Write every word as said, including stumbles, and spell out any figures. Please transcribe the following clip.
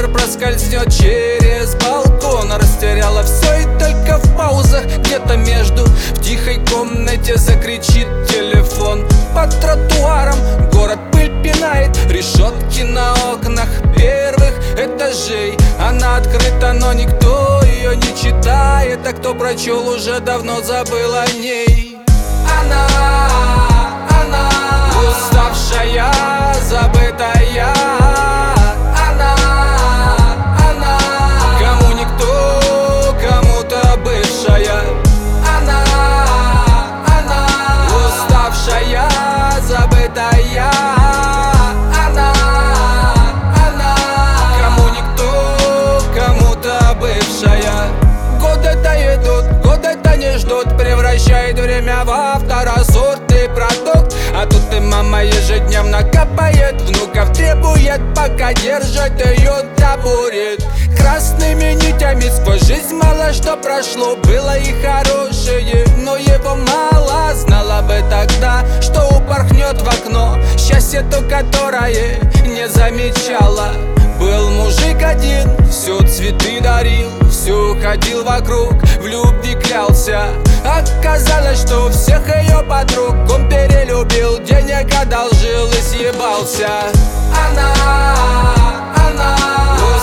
вечер проскользнет через балкон. Растеряла все и только в паузах где-то между в тихой комнате закричит телефон. Под тротуаром город пыль пинает, решетки на окнах первых этажей. Она открыта, но никто ее не читает, а кто прочел, уже давно забыл о ней. Она, она, уставшая, забытая. Она, она, кому никто, кому-то бывшая. Она, она, уставшая, забытая. Она, она, кому никто, кому-то бывшая. Годы-то идут, годы-то не ждут, превращает время во второсортный продукт. А тут и мама ежедневно копает, внуков требует, пока держит ее табурет. Красными нитями сквозь жизнь мало что прошло, было и хорошее, но его мало. Знала бы тогда, что упорхнет в окно счастье то, которое не замечала. Был мужик один, все цветы дарил, все ходил вокруг, в любви клялся. Оказалось, что всех ее подруг он перелюбил, денег одолжил и съебался. Она, она,